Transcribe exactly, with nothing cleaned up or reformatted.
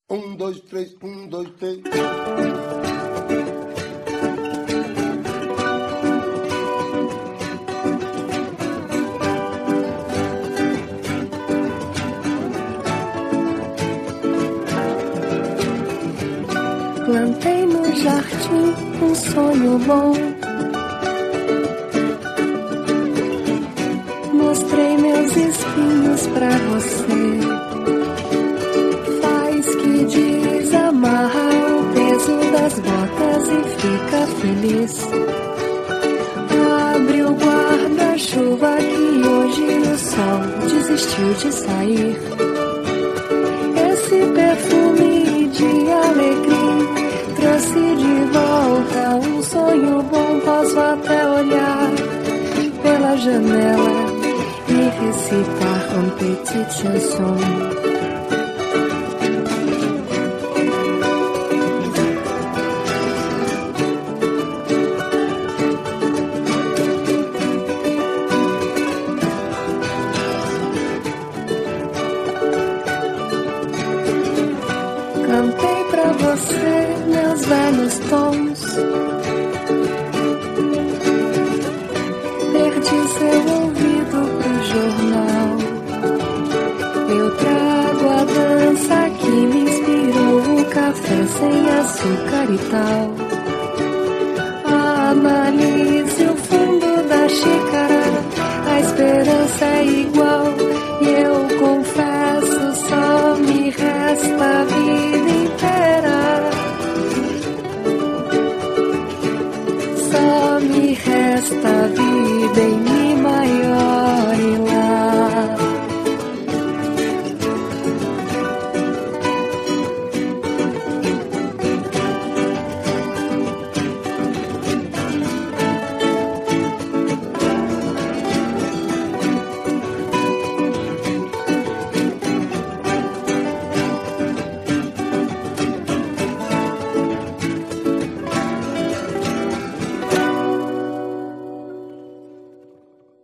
Um, dois, três, um, dois, três. Plantei no jardim um sonho bom. Mostrei meus espinhos pra você. Faz que desamarra o peso das botas e fica feliz. Abre o guarda-chuva que hoje o sol desistiu de sair. Esse perfume de alegria trouxe de volta um sonho bom. Posso até olhar pela janela e recitar uma petite chanson. Cantei pra você meus velhos tons. Perdi seu ouvido pro jornal. Eu trago a dança que me inspirou, o café sem açúcar e tal. Analise o fundo da xícara, a esperança é igual. E eu confesso, só me resta a vida inteira. Só me resta a vida inteira.